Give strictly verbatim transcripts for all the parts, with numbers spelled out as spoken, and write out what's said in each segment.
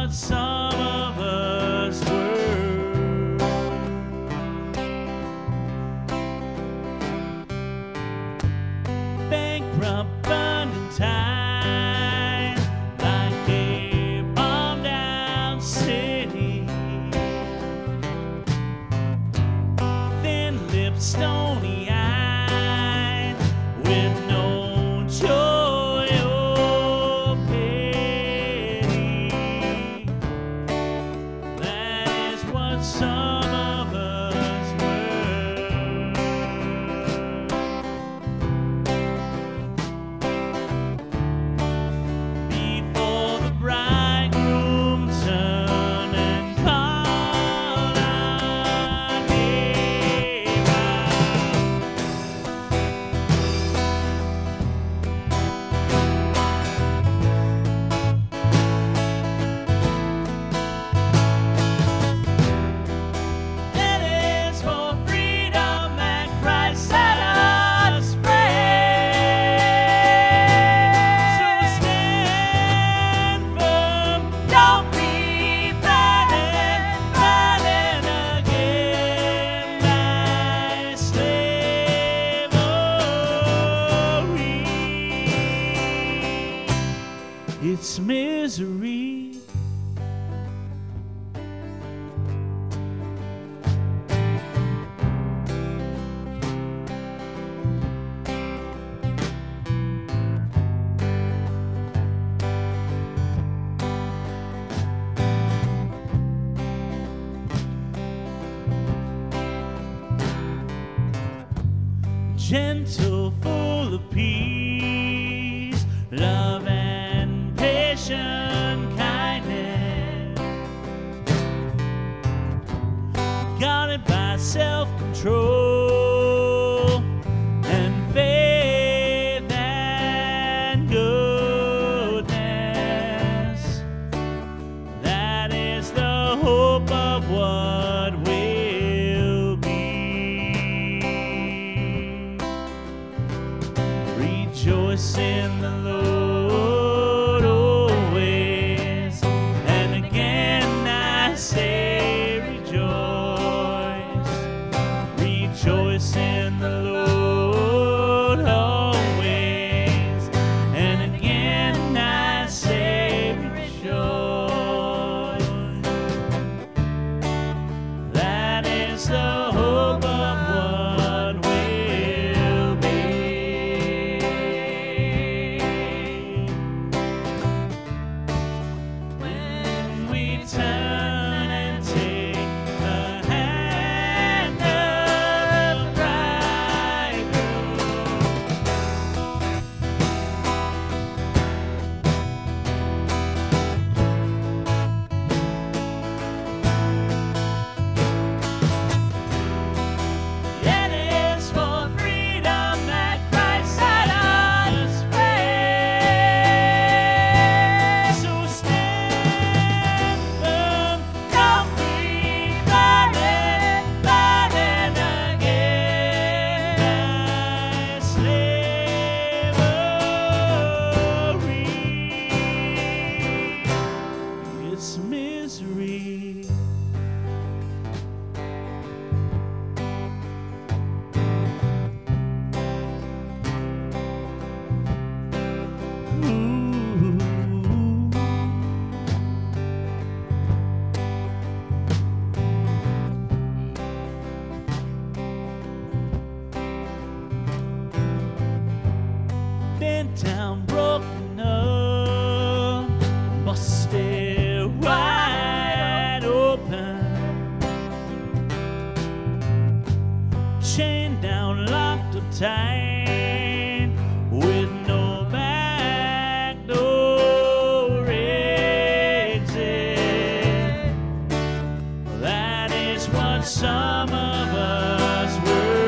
what some of us were. Bankrupt, burned and tied like a bombed down city. Thin-lipped, stony-eyed, with no joy or pity. That is what some of us were. Before the bridegroom turned and called our neighbor. It is for freedom that Christ set us free. So stand firm, don't be blinded, blinded again by slavery. It's misery. Gentle, full of peace, love and patient kindness, guarded by self-control and faith and goodness. That is the hope of what will be. Rejoice in the Lord always, and again I say rejoice. Rejoice in the Lord always, and again I say rejoice. That is the hope of what will be. When we turn and take the hand of the bridegroom. It is for freedom that Christ set us free. So stand firm, don't be blinded, blinded again by slavery. It's misery. Ooh. Bent down, broken up, busted wide open, chained down, locked up tight, with no back door exit. That is what some of us were.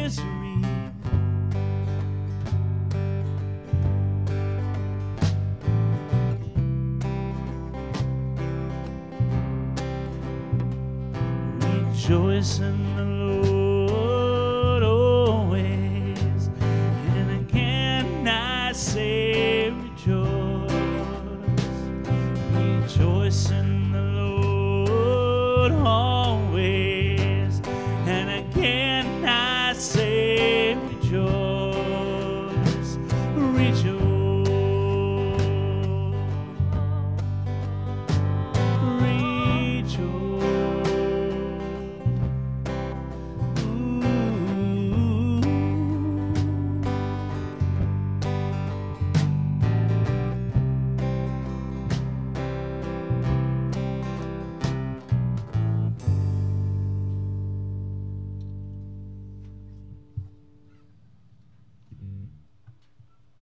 misery. Rejoice in